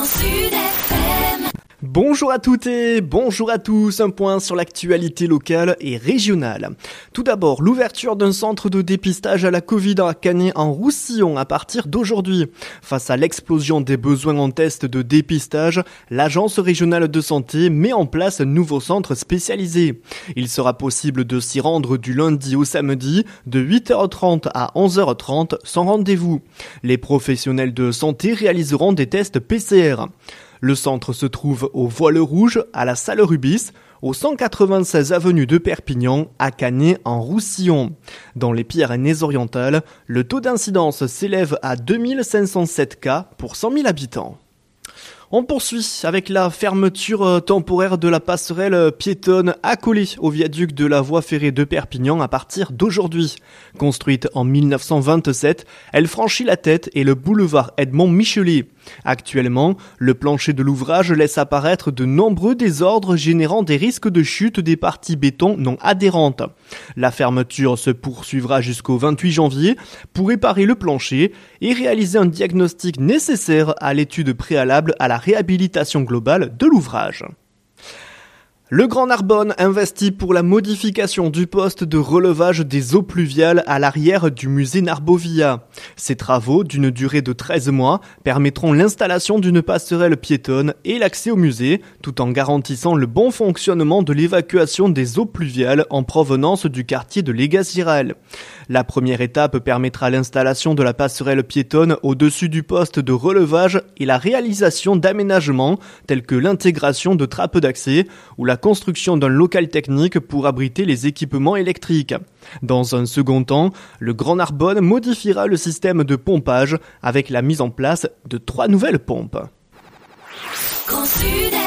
Sud FM. Bonjour à toutes et bonjour à tous, un point sur l'actualité locale et régionale. Tout d'abord, l'ouverture d'un centre de dépistage à la Covid à Canet en Roussillon à partir d'aujourd'hui. Face à l'explosion des besoins en tests de dépistage, l'Agence régionale de santé met en place un nouveau centre spécialisé. Il sera possible de s'y rendre du lundi au samedi de 8h30 à 11h30 sans rendez-vous. Les professionnels de santé réaliseront des tests PCR. Le centre se trouve au Voile Rouge, à la Salle Rubis, au 196 avenue de Perpignan, à Canet en Roussillon. Dans les Pyrénées-Orientales, le taux d'incidence s'élève à 2507 cas pour 100 000 habitants. On poursuit avec la fermeture temporaire de la passerelle piétonne accolée au viaduc de la voie ferrée de Perpignan à partir d'aujourd'hui. Construite en 1927, elle franchit la Tête et le boulevard Edmond Michelet. Actuellement, le plancher de l'ouvrage laisse apparaître de nombreux désordres générant des risques de chute des parties béton non adhérentes. La fermeture se poursuivra jusqu'au 28 janvier pour réparer le plancher et réaliser un diagnostic nécessaire à l'étude préalable à la réhabilitation globale de l'ouvrage. Le Grand Narbonne investit pour la modification du poste de relevage des eaux pluviales à l'arrière du musée Narbovia. Ces travaux, d'une durée de 13 mois, permettront l'installation d'une passerelle piétonne et l'accès au musée, tout en garantissant le bon fonctionnement de l'évacuation des eaux pluviales en provenance du quartier de Légaziral. La première étape permettra l'installation de la passerelle piétonne au-dessus du poste de relevage et la réalisation d'aménagements tels que l'intégration de trappes d'accès ou la construction d'un local technique pour abriter les équipements électriques. Dans un second temps, le Grand Narbonne modifiera le système de pompage avec la mise en place de 3 nouvelles pompes. Grand Sud